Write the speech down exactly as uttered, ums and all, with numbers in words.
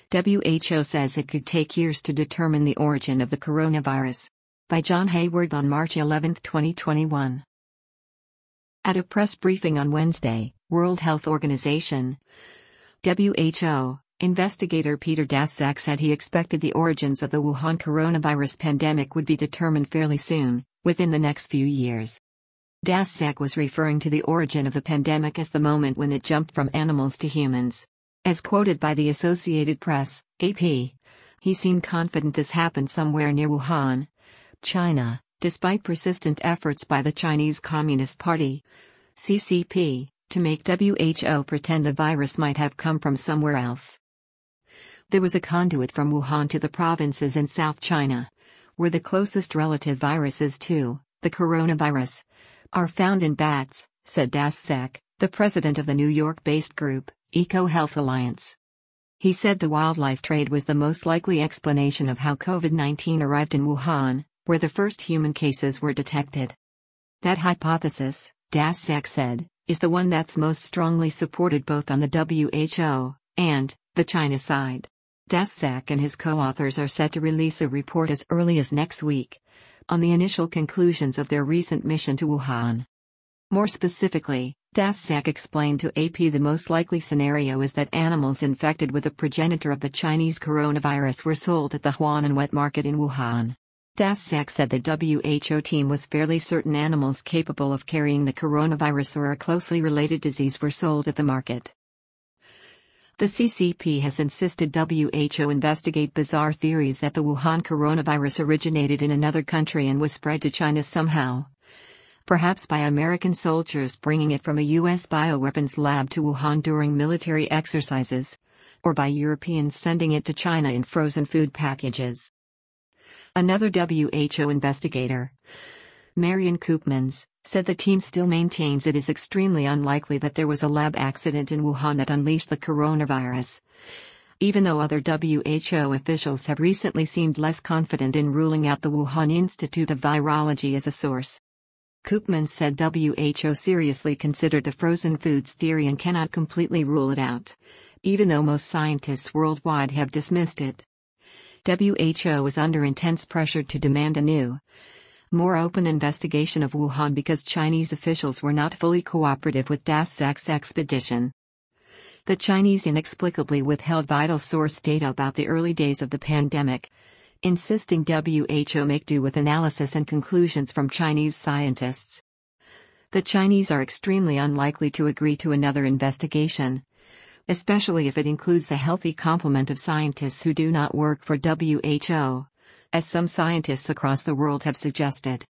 W H O says it could take years to determine the origin of the coronavirus. By John Hayward on March eleventh, twenty twenty-one. At a press briefing on Wednesday, World Health Organization W H O investigator Peter Daszak said he expected the origins of the Wuhan coronavirus pandemic would be determined fairly soon, within the next few years. Daszak was referring to the origin of the pandemic as the moment when it jumped from animals to humans. As quoted by the Associated Press, A P, he seemed confident this happened somewhere near Wuhan, China, despite persistent efforts by the Chinese Communist Party, C C P, to make W H O pretend the virus might have come from somewhere else. There was a conduit from Wuhan to the provinces in South China, where the closest relative viruses to the coronavirus are found in bats, said Daszak, the president of the New York-based group, EcoHealth Alliance. He said the wildlife trade was the most likely explanation of how COVID nineteen arrived in Wuhan, where the first human cases were detected. That hypothesis, Daszak said, is the one that's most strongly supported both on the W H O and the China side. Daszak and his co-authors are set to release a report as early as next week on the initial conclusions of their recent mission to Wuhan. More specifically, Daszak explained to A P the most likely scenario is that animals infected with a progenitor of the Chinese coronavirus were sold at the Huanan wet market in Wuhan. Daszak said the W H O team was fairly certain animals capable of carrying the coronavirus or a closely related disease were sold at the market. The C C P has insisted W H O investigate bizarre theories that the Wuhan coronavirus originated in another country and was spread to China somehow. Perhaps by American soldiers bringing it from a U S bioweapons lab to Wuhan during military exercises, or by Europeans sending it to China in frozen food packages. Another W H O investigator, Marion Koopmans, said the team still maintains it is extremely unlikely that there was a lab accident in Wuhan that unleashed the coronavirus, even though other W H O officials have recently seemed less confident in ruling out the Wuhan Institute of Virology as a source. Koopmans said W H O seriously considered the frozen foods theory and cannot completely rule it out, even though most scientists worldwide have dismissed it. W H O is under intense pressure to demand a new, more open investigation of Wuhan because Chinese officials were not fully cooperative with Daszak's expedition. The Chinese inexplicably withheld vital source data about the early days of the pandemic, insisting W H O make do with analysis and conclusions from Chinese scientists. The Chinese are extremely unlikely to agree to another investigation, especially if it includes a healthy complement of scientists who do not work for W H O, as some scientists across the world have suggested.